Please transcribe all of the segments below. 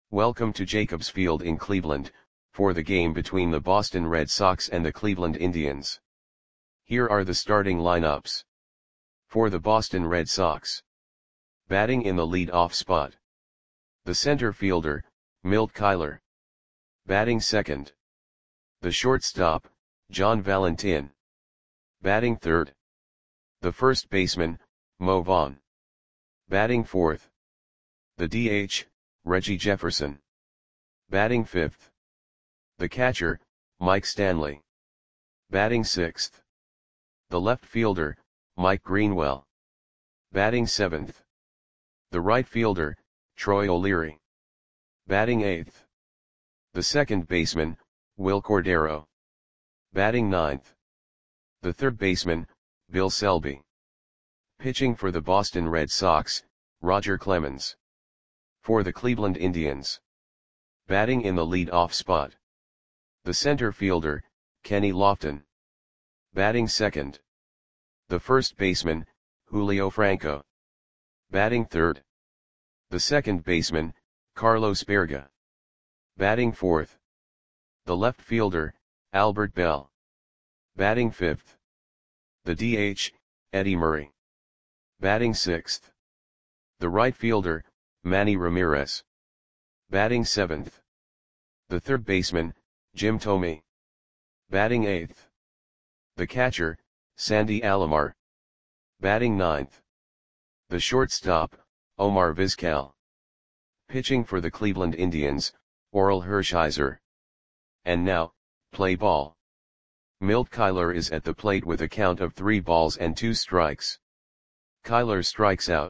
Welcome to Jacobs Field in Cleveland, for the game between the Boston Red Sox and the Cleveland Indians. Here are the starting lineups. For the Boston Red Sox. Batting in the lead-off spot. The center fielder, Milt Keiler. Batting second. The shortstop, John Valentin. Batting third. The first baseman, Mo Vaughn. Batting fourth. The DH, Reggie Jefferson. Batting fifth. The catcher, Mike Stanley. Batting sixth. The left fielder, Mike Greenwell. Batting seventh. The right fielder, Troy O'Leary. Batting eighth. The second baseman, Wil Cordero. Batting ninth. The third baseman, Bill Selby. Pitching for the Boston Red Sox, Roger Clemens. For the Cleveland Indians. Batting in the lead-off spot. The center fielder, Kenny Lofton. Batting second. The first baseman, Julio Franco. Batting third. The second baseman, Carlos Baerga. Batting fourth. The left fielder, Albert Belle. Batting fifth. The DH, Eddie Murray. Batting sixth. The right fielder, Manny Ramirez. Batting seventh. The third baseman, Jim Thome. Batting eighth. The catcher, Sandy Alomar. Batting ninth. The shortstop, Omar Vizquel. Pitching for the Cleveland Indians, Orel Hershiser. And now, play ball. Milt Keiler is at the plate with a count of 3 balls and 2 strikes. Keiler strikes out.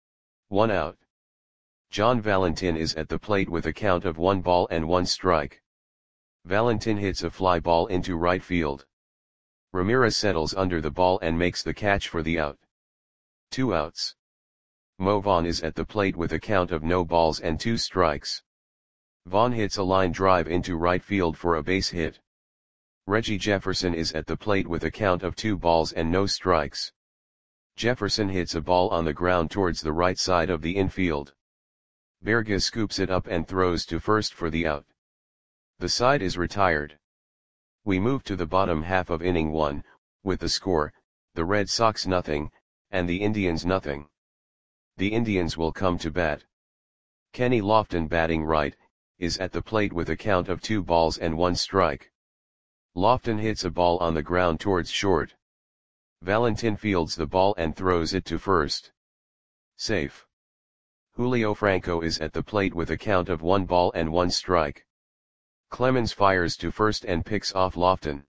1 out. John Valentin is at the plate with a count of 1 ball and 1 strike. Valentin hits a fly ball into right field. Ramirez settles under the ball and makes the catch for the out. 2 outs. Mo Vaughn is at the plate with a count of no balls and 2 strikes. Vaughn hits a line drive into right field for a base hit. Reggie Jefferson is at the plate with a count of 2 balls and no strikes. Jefferson hits a ball on the ground towards the right side of the infield. Baerga scoops it up and throws to first for the out. The side is retired. We move to the bottom half of inning 1, with the score, the Red Sox 0, and the Indians 0. The Indians will come to bat. Kenny Lofton, batting right, is at the plate with a count of 2 balls and 1 strike. Lofton hits a ball on the ground towards short. Valentin fields the ball and throws it to first. Safe. Julio Franco is at the plate with a count of 1 ball and 1 strike. Clemens fires to first and picks off Lofton.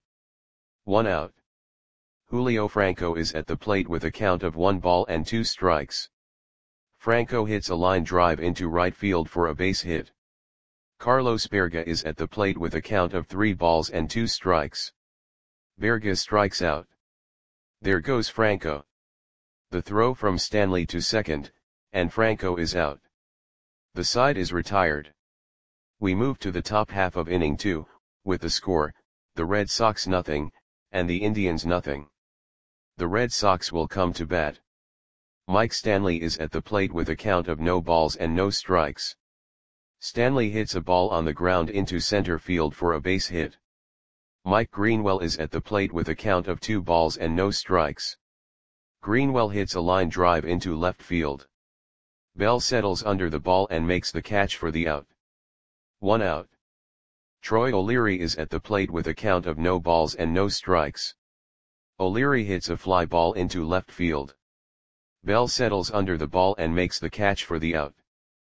1 out. Julio Franco is at the plate with a count of 1 ball and 2 strikes. Franco hits a line drive into right field for a base hit. Carlos Baerga is at the plate with a count of 3 balls and 2 strikes. Baerga strikes out. There goes Franco. The throw from Stanley to second, and Franco is out. The side is retired. We move to the top half of inning 2, with the score, the Red Sox 0, and the Indians 0. The Red Sox will come to bat. Mike Stanley is at the plate with a count of no balls and no strikes. Stanley hits a ball on the ground into center field for a base hit. Mike Greenwell is at the plate with a count of 2 balls and no strikes. Greenwell hits a line drive into left field. Bell settles under the ball and makes the catch for the out. 1 out. Troy O'Leary is at the plate with a count of no balls and no strikes. O'Leary hits a fly ball into left field. Bell settles under the ball and makes the catch for the out.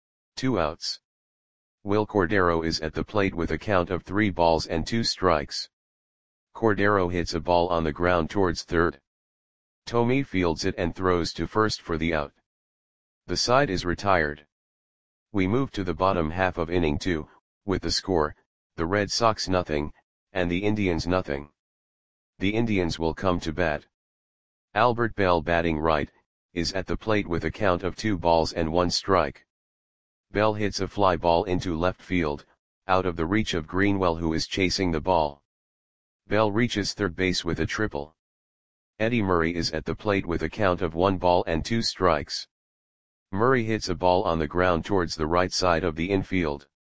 2 outs. Wil Cordero is at the plate with a count of 3 balls and 2 strikes. Cordero hits a ball on the ground towards third. Thome fields it and throws to first for the out. The side is retired. We move to the bottom half of inning 2, with the score, the Red Sox 0, and the Indians 0. The Indians will come to bat. Albert Belle, batting right, is at the plate with a count of 2 balls and 1 strike. Bell hits a fly ball into left field, out of the reach of Greenwell, who is chasing the ball. Bell reaches third base with a triple. Eddie Murray is at the plate with a count of 1 ball and 2 strikes. Murray hits a ball on the ground towards the right side of the infield.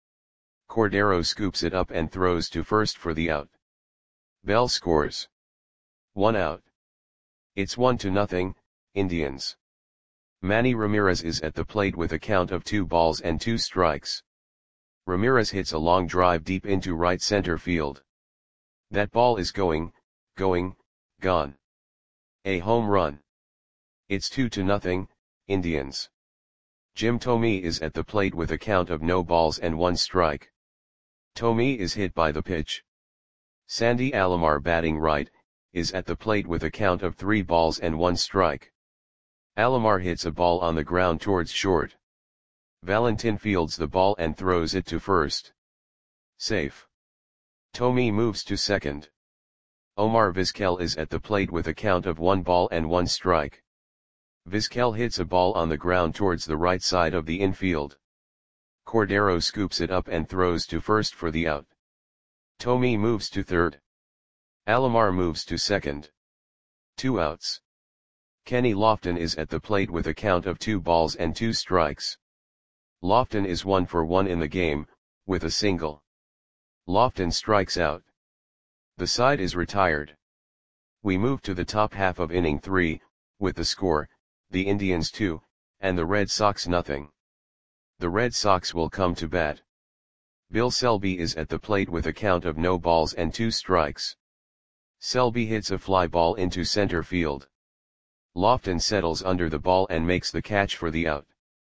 Cordero scoops it up and throws to first for the out. Bell scores. 1 out. It's 1-0, Indians. Manny Ramirez is at the plate with a count of 2 balls and 2 strikes. Ramirez hits a long drive deep into right center field. That ball is gone. A home run. It's 2-0, Indians. Jim Thome is at the plate with a count of no balls and 1 strike. Thome is hit by the pitch. Sandy Alomar, batting right, is at the plate with a count of 3 balls and 1 strike. Alomar hits a ball on the ground towards short. Valentin fields the ball and throws it to first. Safe. Thome moves to second. Omar Vizquel is at the plate with a count of 1 ball and 1 strike. Vizquel hits a ball on the ground towards the right side of the infield. Cordero scoops it up and throws to first for the out. Thome moves to third. Alomar moves to second. 2 outs. Kenny Lofton is at the plate with a count of 2 balls and 2 strikes. Lofton is 1 for 1 in the game, with a single. Lofton strikes out. The side is retired. We move to the top half of inning 3, with the score, the Indians 2, and the Red Sox nothing. The Red Sox will come to bat. Bill Selby is at the plate with a count of no balls and 2 strikes. Selby hits a fly ball into center field. Lofton settles under the ball and makes the catch for the out.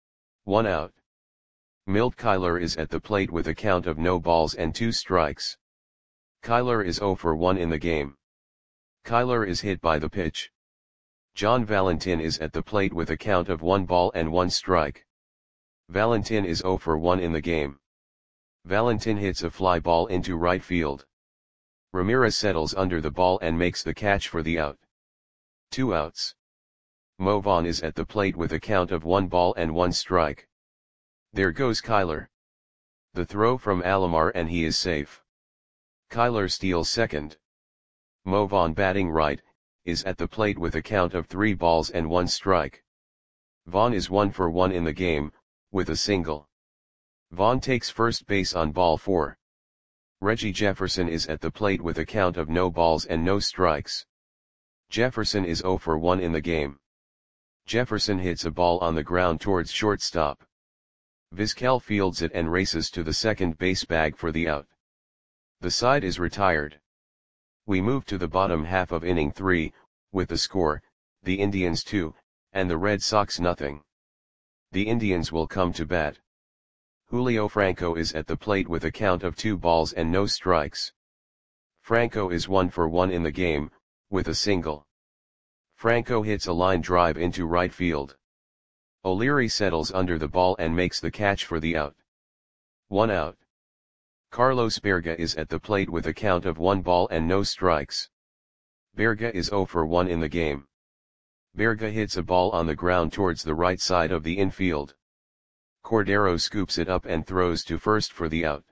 1 out. Milt Kyler is at the plate with a count of no balls and 2 strikes. Kyler is 0 for 1 in the game. Kyler is hit by the pitch. John Valentin is at the plate with a count of 1 ball and 1 strike. Valentin is 0 for 1 in the game. Valentin hits a fly ball into right field. Ramirez settles under the ball and makes the catch for the out. 2 outs. Mo Vaughn is at the plate with a count of 1 ball and 1 strike. There goes Kyler. The throw from Alomar and he is safe. Kyler steals second. Mo Vaughn, batting right, is at the plate with a count of 3 balls and 1 strike. Vaughn is 1 for 1 in the game, with a single. Vaughn takes first base on ball 4. Reggie Jefferson is at the plate with a count of no balls and no strikes. Jefferson is 0 for 1 in the game. Jefferson hits a ball on the ground towards shortstop. Vizquel fields it and races to the second base bag for the out. The side is retired. We move to the bottom half of inning 3, with the score, the Indians 2, and the Red Sox nothing. The Indians will come to bat. Julio Franco is at the plate with a count of 2 balls and no strikes. Franco is 1 for 1 in the game, with a single. Franco hits a line drive into right field. O'Leary settles under the ball and makes the catch for the out. 1 out. Carlos Berga is at the plate with a count of 1 ball and no strikes. Berga is 0 for 1 in the game. Berga hits a ball on the ground towards the right side of the infield. Cordero scoops it up and throws to first for the out.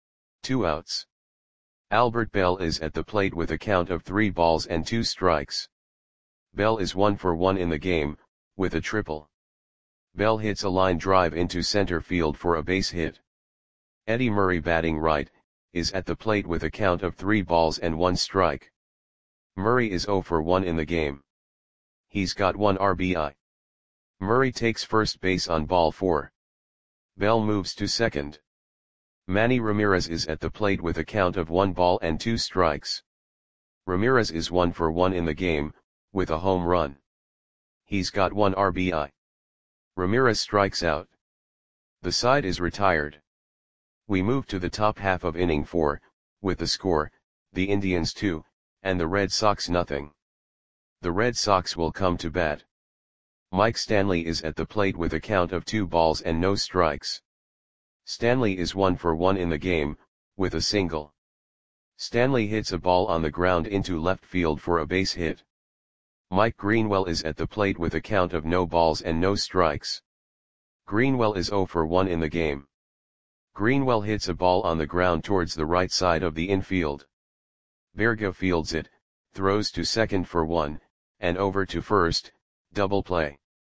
2 outs. Albert Bell is at the plate with a count of 3 balls and 2 strikes. Bell is 1 for 1 in the game, with a triple. Bell hits a line drive into center field for a base hit. Eddie Murray, batting right, is at the plate with a count of 3 balls and 1 strike. Murray is 0 for 1 in the game. He's got 1 RBI. Murray takes first base on ball 4. Bell moves to second. Manny Ramirez is at the plate with a count of 1 ball and 2 strikes. Ramirez is 1 for 1 in the game, with a home run. He's got 1 RBI. Ramirez strikes out. The side is retired. We move to the top half of inning 4, with the score, the Indians 2, and the Red Sox nothing. The Red Sox will come to bat. Mike Stanley is at the plate with a count of 2 balls and no strikes. Stanley is 1 for 1 in the game, with a single. Stanley hits a ball on the ground into left field for a base hit. Mike Greenwell is at the plate with a count of no balls and no strikes. Greenwell is 0 for 1 in the game. Greenwell hits a ball on the ground towards the right side of the infield. Berga fields it, throws to second for 1, and over to first, double play.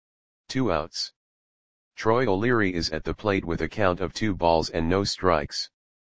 2 outs. Troy O'Leary is at the plate with a count of 2 balls and no strikes.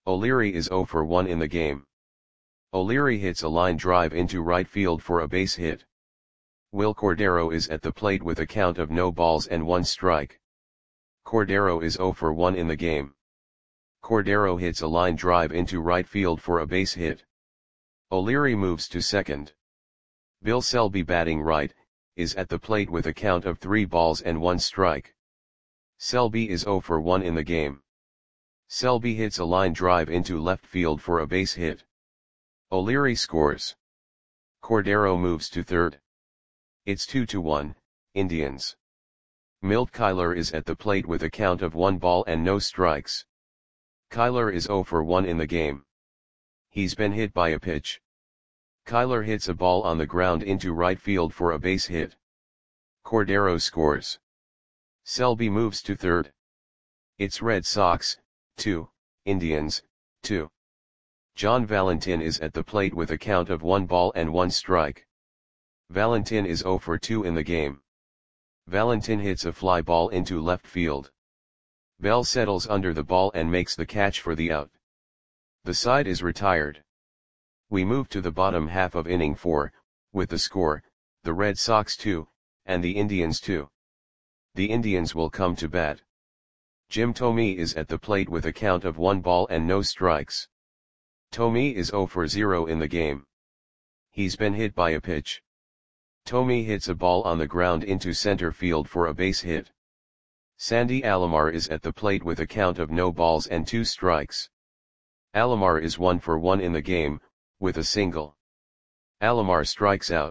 O'Leary is 0 for 1 in the game. O'Leary hits a line drive into right field for a base hit. Will Cordero is at the plate with a count of no balls and 1 strike. Cordero is 0 for 1 in the game. Cordero hits a line drive into right field for a base hit. O'Leary moves to second. Bill Selby, batting right, is at the plate with a count of 3 balls and 1 strike. Selby is 0 for 1 in the game. Selby hits a line drive into left field for a base hit. O'Leary scores. Cordero moves to third. It's 2-1, Indians. Milt Kyler is at the plate with a count of 1 ball and no strikes. Kyler is 0 for 1 in the game. He's been hit by a pitch. Kyler hits a ball on the ground into right field for a base hit. Cordero scores. Selby moves to third. It's Red Sox, 2, Indians, 2. John Valentin is at the plate with a count of 1 ball and 1 strike. Valentin is 0 for 2 in the game. Valentin hits a fly ball into left field. Bell settles under the ball and makes the catch for the out. The side is retired. We move to the bottom half of inning 4, with the score, the Red Sox 2, and the Indians 2. The Indians will come to bat. Jim Thome is at the plate with a count of 1 ball and no strikes. Thome is 0 for 0 in the game. He's been hit by a pitch. Thome hits a ball on the ground into center field for a base hit. Sandy Alomar is at the plate with a count of no balls and 2 strikes. Alomar is 1 for 1 in the game, with a single. Alomar strikes out.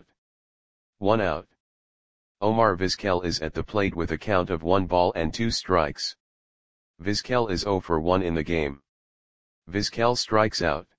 1 out. Omar Vizquel is at the plate with a count of 1 ball and 2 strikes. Vizquel is 0 for 1 in the game. Vizquel strikes out.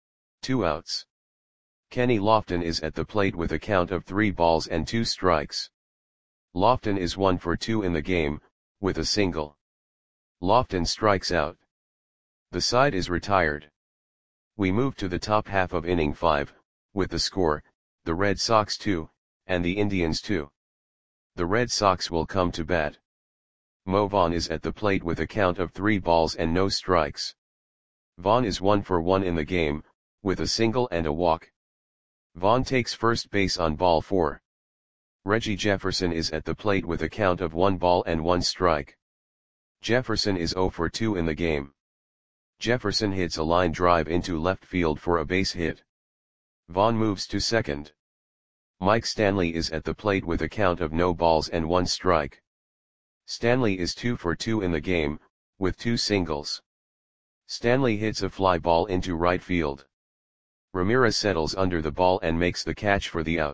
2 outs. Kenny Lofton is at the plate with a count of 3 balls and 2 strikes. Lofton is 1 for 2 in the game, with a single. Lofton strikes out. The side is retired. We move to the top half of inning 5, with the score, the Red Sox 2, and the Indians 2. The Red Sox will come to bat. Mo Vaughn is at the plate with a count of 3 balls and no strikes. Vaughn is 1 for 1 in the game, with a single and a walk. Vaughn takes first base on ball 4. Reggie Jefferson is at the plate with a count of 1 ball and 1 strike. Jefferson is 0 for 2 in the game. Jefferson hits a line drive into left field for a base hit. Vaughn moves to second. Mike Stanley is at the plate with a count of no balls and 1 strike. Stanley is 2 for 2 in the game, with 2 singles. Stanley hits a fly ball into right field. Ramirez settles under the ball and makes the catch for the out.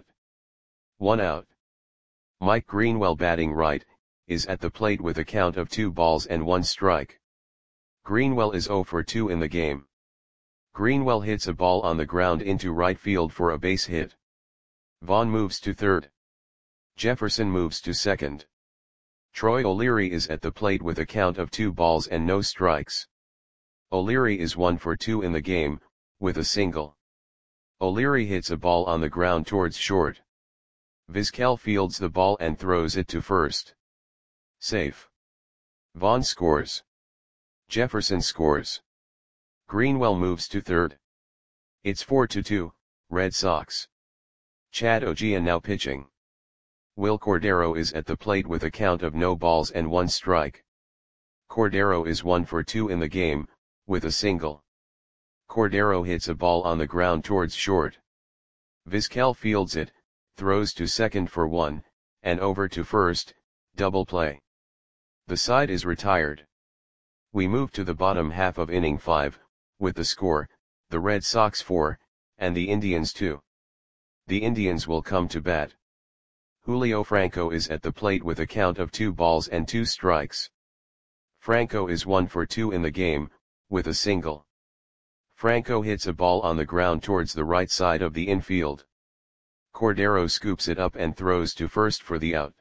1 out. Mike Greenwell, batting right, is at the plate with a count of 2 balls and 1 strike. Greenwell is 0 for 2 in the game. Greenwell hits a ball on the ground into right field for a base hit. Vaughn moves to third. Jefferson moves to second. Troy O'Leary is at the plate with a count of 2 balls and no strikes. O'Leary is 1 for 2 in the game, with a single. O'Leary hits a ball on the ground towards short. Vizquel fields the ball and throws it to first. Safe. Vaughn scores. Jefferson scores. Greenwell moves to third. It's 4-2, Red Sox. Chad Ogea now pitching. Will Cordero is at the plate with a count of no balls and 1 strike. Cordero is 1 for 2 in the game, with a single. Cordero hits a ball on the ground towards short. Vizquel fields it, throws to second for 1, and over to first, double play. The side is retired. We move to the bottom half of inning 5, with the score, the Red Sox 4, and the Indians 2. The Indians will come to bat. Julio Franco is at the plate with a count of 2 balls and 2 strikes. Franco is 1 for 2 in the game, with a single. Franco hits a ball on the ground towards the right side of the infield. Cordero scoops it up and throws to first for the out.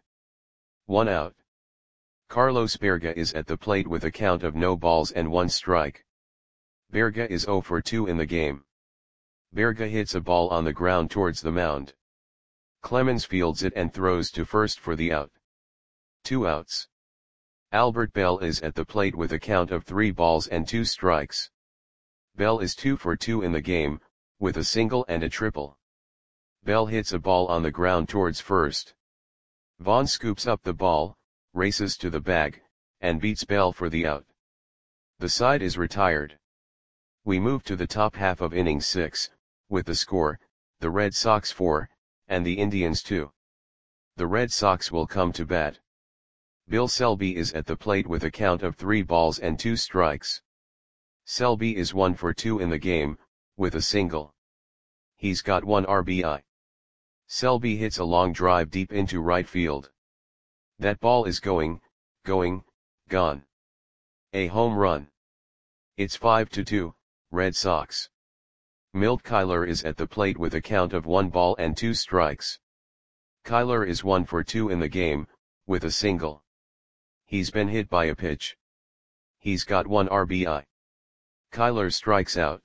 1 out. Carlos Berga is at the plate with a count of no balls and 1 strike. Berga is 0 for 2 in the game. Berga hits a ball on the ground towards the mound. Clemens fields it and throws to first for the out. 2 outs. Albert Bell is at the plate with a count of 3 balls and 2 strikes. Bell is 2 for 2 in the game, with a single and a triple. Bell hits a ball on the ground towards first. Vaughn scoops up the ball, races to the bag, and beats Bell for the out. The side is retired. We move to the top half of inning 6, with the score, the Red Sox 4, and the Indians 2. The Red Sox will come to bat. Bill Selby is at the plate with a count of 3 balls and 2 strikes. Selby is 1 for 2 in the game, with a single. He's got 1 RBI. Selby hits a long drive deep into right field. That ball is going, gone. A home run. It's 5-2, Red Sox. Milt Kyler is at the plate with a count of 1 ball and 2 strikes. Kyler is 1 for 2 in the game, with a single. He's been hit by a pitch. He's got 1 RBI. Kyler strikes out.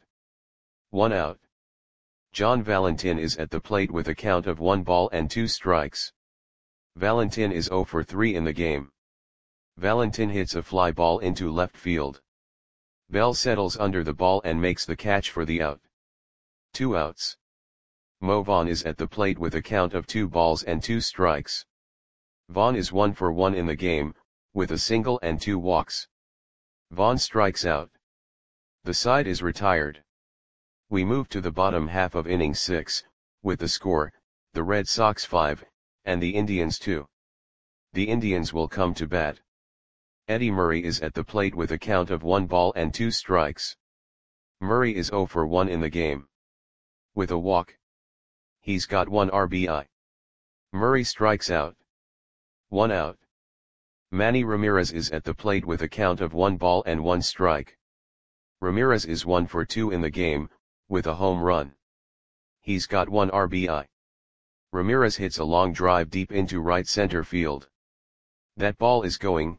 1 out. John Valentin is at the plate with a count of 1 ball and 2 strikes. Valentin is 0 for 3 in the game. Valentin hits a fly ball into left field. Bell settles under the ball and makes the catch for the out. 2 outs. Mo Vaughn is at the plate with a count of 2 balls and 2 strikes. Vaughn is 1 for 1 in the game, with a single and 2 walks. Vaughn strikes out. The side is retired. We move to the bottom half of inning 6, with the score, the Red Sox 5, and the Indians 2. The Indians will come to bat. Eddie Murray is at the plate with a count of 1 ball and 2 strikes. Murray is 0 for 1 in the game. With a walk. He's got 1 RBI. Murray strikes out. 1 out. Manny Ramirez is at the plate with a count of 1 ball and 1 strike. Ramirez is 1 for 2 in the game, with a home run. He's got 1 RBI. Ramirez hits a long drive deep into right center field. That ball is going,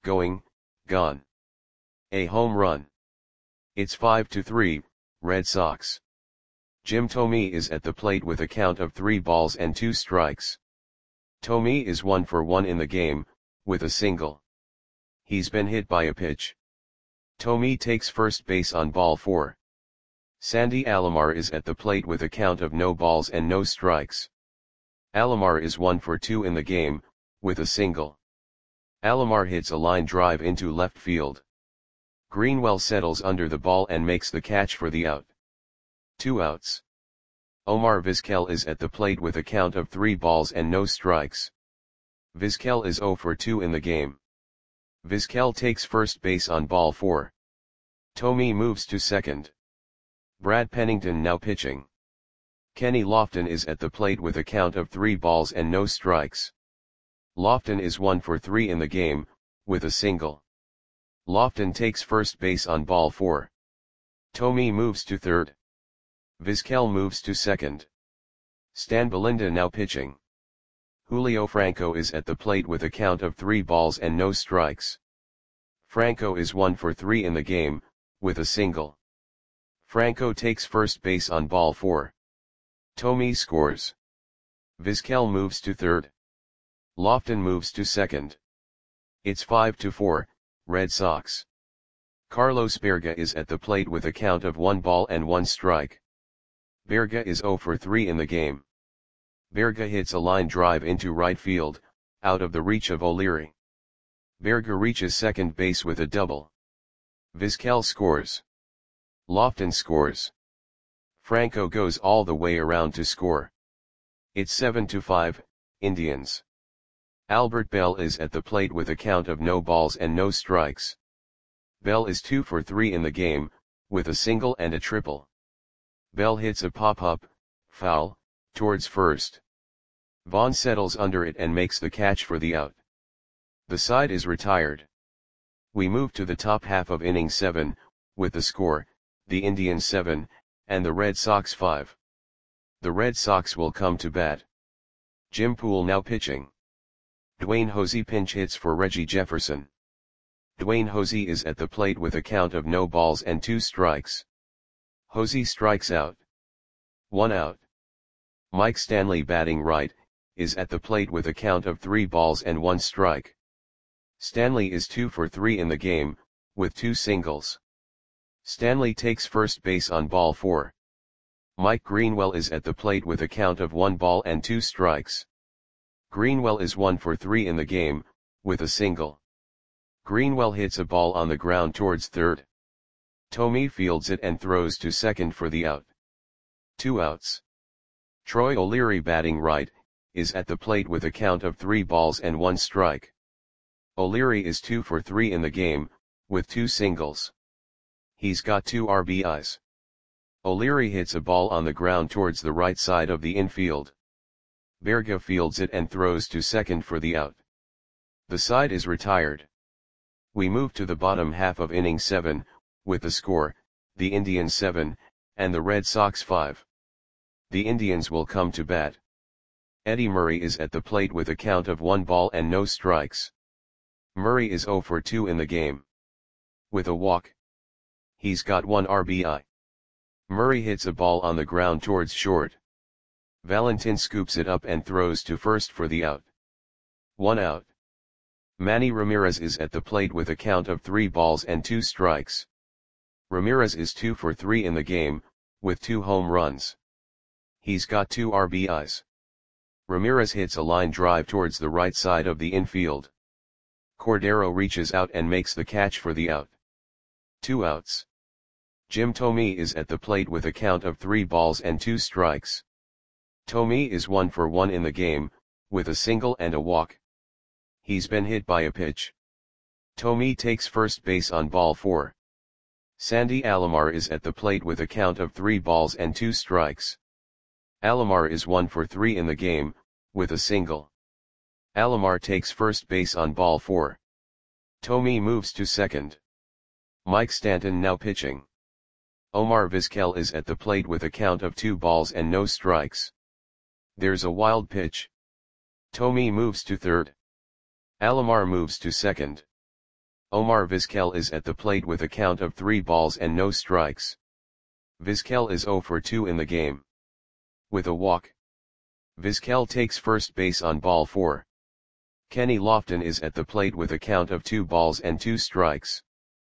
gone. A home run. It's 5-3, Red Sox. Jim Thome is at the plate with a count of 3 balls and 2 strikes. Thome is 1 for 1 in the game, with a single. He's been hit by a pitch. Thome takes first base on ball 4. Sandy Alomar is at the plate with a count of no balls and no strikes. Alomar is 1 for 2 in the game, with a single. Alomar hits a line drive into left field. Greenwell settles under the ball and makes the catch for the out. 2 outs. Omar Vizquel is at the plate with a count of 3 balls and no strikes. Vizquel is 0 for 2 in the game. Vizquel takes first base on ball 4. Thome moves to second. Brad Pennington now pitching. Kenny Lofton is at the plate with a count of 3 balls and no strikes. Lofton is 1 for 3 in the game, with a single. Lofton takes first base on ball 4. Thome moves to third. Vizquel moves to second. Stan Belinda now pitching. Julio Franco is at the plate with a count of 3 balls and no strikes. Franco is 1 for 3 in the game, with a single. Franco takes first base on ball 4. Thome scores. Vizquel moves to third. Lofton moves to second. It's 5-4, Red Sox. Carlos Berga is at the plate with a count of 1 ball and 1 strike. Berga is 0 for 3 in the game. Berga hits a line drive into right field, out of the reach of O'Leary. Berga reaches second base with a double. Vizquel scores. Lofton scores. Franco goes all the way around to score. It's 7-5, Indians. Albert Bell is at the plate with a count of no balls and no strikes. Bell is 2 for 3 in the game, with a single and a triple. Bell hits a pop-up, foul, towards first. Vaughn settles under it and makes the catch for the out. The side is retired. We move to the top half of inning 7, with the score, the Indians 7, and the Red Sox 5. The Red Sox will come to bat. Jim Poole now pitching. Dwayne Hosey pinch hits for Reggie Jefferson. Dwayne Hosey is at the plate with a count of no balls and 2 strikes. Hosey strikes out. 1 out. Mike Stanley batting right, is at the plate with a count of 3 balls and 1 strike. Stanley is 2 for 3 in the game, with 2 singles. Stanley takes first base on ball 4. Mike Greenwell is at the plate with a count of 1 ball and 2 strikes. Greenwell is 1 for 3 in the game, with a single. Greenwell hits a ball on the ground towards third. Thome fields it and throws to second for the out. 2 outs. Troy O'Leary, batting right, is at the plate with a count of 3 balls and 1 strike. O'Leary is 2 for 3 in the game, with 2 singles. He's got 2 RBIs. O'Leary hits a ball on the ground towards the right side of the infield. Berga fields it and throws to second for the out. The side is retired. We move to the bottom half of inning 7, with the score, the Indians 7, and the Red Sox 5. The Indians will come to bat. Eddie Murray is at the plate with a count of 1 ball and no strikes. Murray is 0 for 2 in the game. With a walk. He's got 1 RBI. Murray hits a ball on the ground towards short. Valentin scoops it up and throws to first for the out. 1 out. Manny Ramirez is at the plate with a count of 3 balls and 2 strikes. Ramirez is 2 for 3 in the game, with 2 home runs. He's got 2 RBIs. Ramirez hits a line drive towards the right side of the infield. Cordero reaches out and makes the catch for the out. 2 outs. Jim Thome is at the plate with a count of 3 balls and 2 strikes. Thome is 1 for 1 in the game, with a single and a walk. He's been hit by a pitch. Thome takes first base on ball 4. Sandy Alomar is at the plate with a count of 3 balls and 2 strikes. Alomar is 1 for 3 in the game, with a single. Alomar takes first base on ball 4. Thome moves to second. Mike Stanton now pitching. Omar Vizquel is at the plate with a count of 2 balls and no strikes. There's a wild pitch. Thome moves to third. Alomar moves to second. Omar Vizquel is at the plate with a count of 3 balls and no strikes. Vizquel is 0 for 2 in the game. With a walk. Vizquel takes first base on ball 4. Kenny Lofton is at the plate with a count of 2 balls and 2 strikes.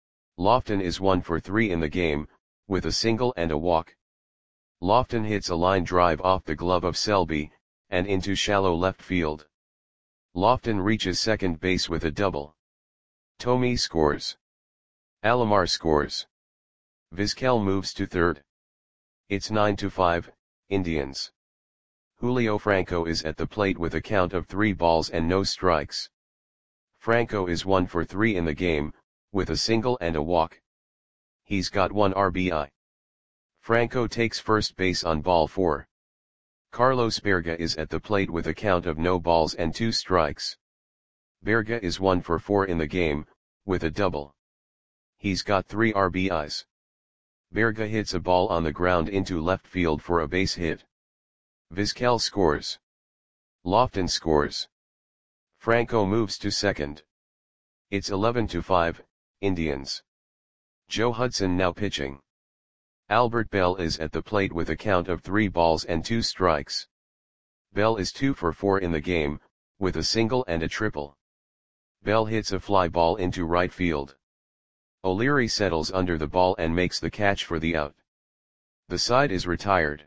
Lofton is 1 for 3 in the game, with a single and a walk. Lofton hits a line drive off the glove of Selby, and into shallow left field. Lofton reaches second base with a double. Thome scores. Alomar scores. Vizquel moves to third. It's 9-5, Indians. Julio Franco is at the plate with a count of 3 balls and no strikes. Franco is 1 for 3 in the game, with a single and a walk. He's got 1 RBI. Franco takes first base on ball 4. Carlos Berga is at the plate with a count of no balls and 2 strikes. Berga is 1 for 4 in the game, with a double. He's got 3 RBIs. Berga hits a ball on the ground into left field for a base hit. Vizquel scores. Lofton scores. Franco moves to second. It's 11-5, Indians. Joe Hudson now pitching. Albert Bell is at the plate with a count of 3 balls and 2 strikes. Bell is 2 for 4 in the game, with a single and a triple. Bell hits a fly ball into right field. O'Leary settles under the ball and makes the catch for the out. The side is retired.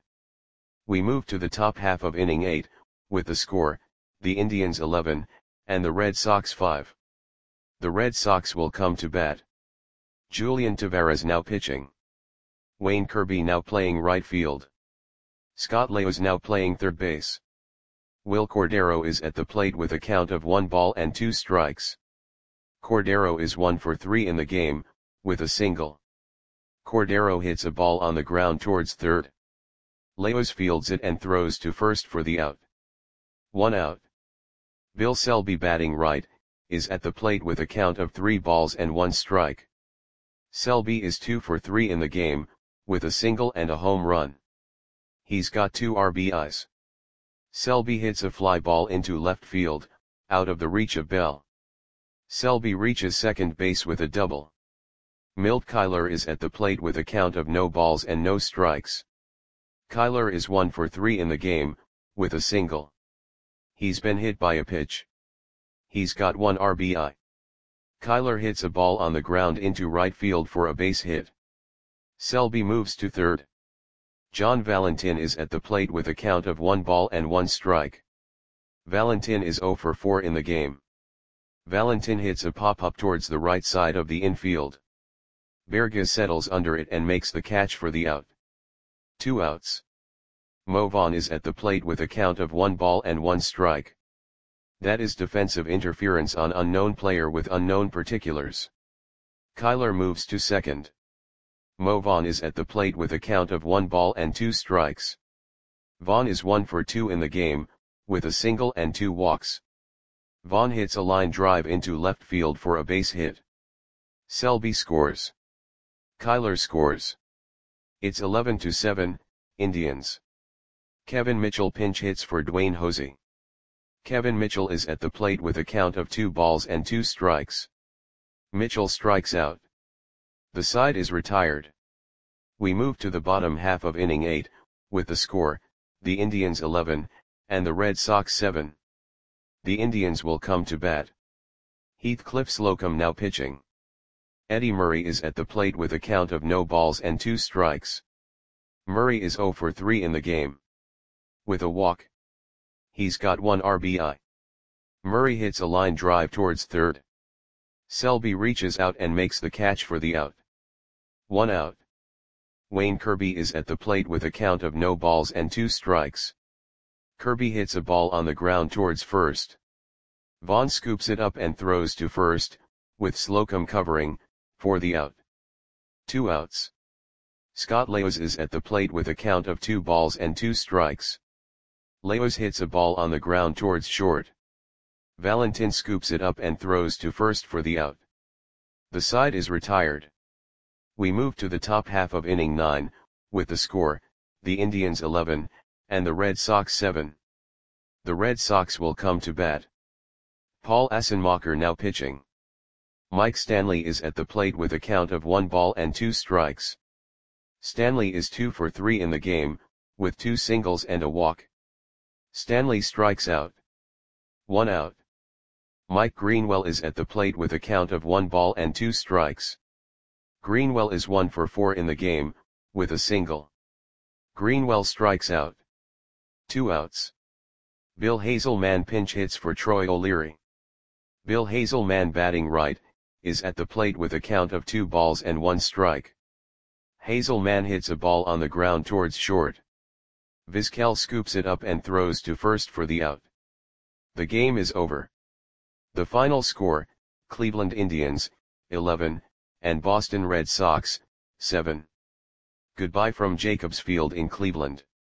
We move to the top half of inning 8, with the score, the Indians 11, and the Red Sox 5. The Red Sox will come to bat. Julian Taveras now pitching. Wayne Kirby now playing right field. Scott Leos now playing third base. Will Cordero is at the plate with a count of 1 ball and 2 strikes. Cordero is 1 for 3 in the game, with a single. Cordero hits a ball on the ground towards third. Leos fields it and throws to first for the out. 1 out. Bill Selby, batting right, is at the plate with a count of 3 balls and 1 strike. Selby is 2 for 3 in the game, with a single and a home run. He's got 2 RBIs. Selby hits a fly ball into left field, out of the reach of Bell. Selby reaches second base with a double. Milt Kyler is at the plate with a count of no balls and no strikes. Kyler is 1 for 3 in the game, with a single. He's been hit by a pitch. He's got 1 RBI. Kyler hits a ball on the ground into right field for a base hit. Selby moves to third. John Valentin is at the plate with a count of 1 ball and 1 strike. Valentin is 0 for 4 in the game. Valentin hits a pop-up towards the right side of the infield. Berges settles under it and makes the catch for the out. 2 outs. Mo Vaughn is at the plate with a count of 1 ball and 1 strike. That is defensive interference on unknown player with unknown particulars. Kyler moves to second. Mo Vaughn is at the plate with a count of 1 ball and 2 strikes. Vaughn is 1 for 2 in the game, with a single and 2 walks. Vaughn hits a line drive into left field for a base hit. Selby scores. Kyler scores. It's 11-7, Indians. Kevin Mitchell pinch hits for Dwayne Hosey. Kevin Mitchell is at the plate with a count of 2 balls and 2 strikes. Mitchell strikes out. The side is retired. We move to the bottom half of inning 8, with the score, the Indians 11, and the Red Sox 7. The Indians will come to bat. Heathcliff Slocum now pitching. Eddie Murray is at the plate with a count of no balls and 2 strikes. Murray is 0 for 3 in the game. With a walk. He's got 1 RBI. Murray hits a line drive towards third. Selby reaches out and makes the catch for the out. 1 out. Wayne Kirby is at the plate with a count of no balls and 2 strikes. Kirby hits a ball on the ground towards first. Vaughn scoops it up and throws to first, with Slocum covering, for the out. 2 outs. Scott Leos is at the plate with a count of 2 balls and 2 strikes. Leos hits a ball on the ground towards short. Valentin scoops it up and throws to first for the out. The side is retired. We move to the top half of inning 9, with the score, the Indians 11, and the Red Sox 7. The Red Sox will come to bat. Paul Assenmacher now pitching. Mike Stanley is at the plate with a count of 1 ball and 2 strikes. Stanley is 2 for 3 in the game, with 2 singles and a walk. Stanley strikes out. 1 out. Mike Greenwell is at the plate with a count of 1 ball and 2 strikes. Greenwell is 1 for 4 in the game, with a single. Greenwell strikes out. 2 outs. Bill Hazelman pinch hits for Troy O'Leary. Bill Hazelman batting right, is at the plate with a count of 2 balls and 1 strike. Hazelman hits a ball on the ground towards short. Vizquel scoops it up and throws to first for the out. The game is over. The final score, Cleveland Indians, 11, and Boston Red Sox, 7. Goodbye from Jacobs Field in Cleveland.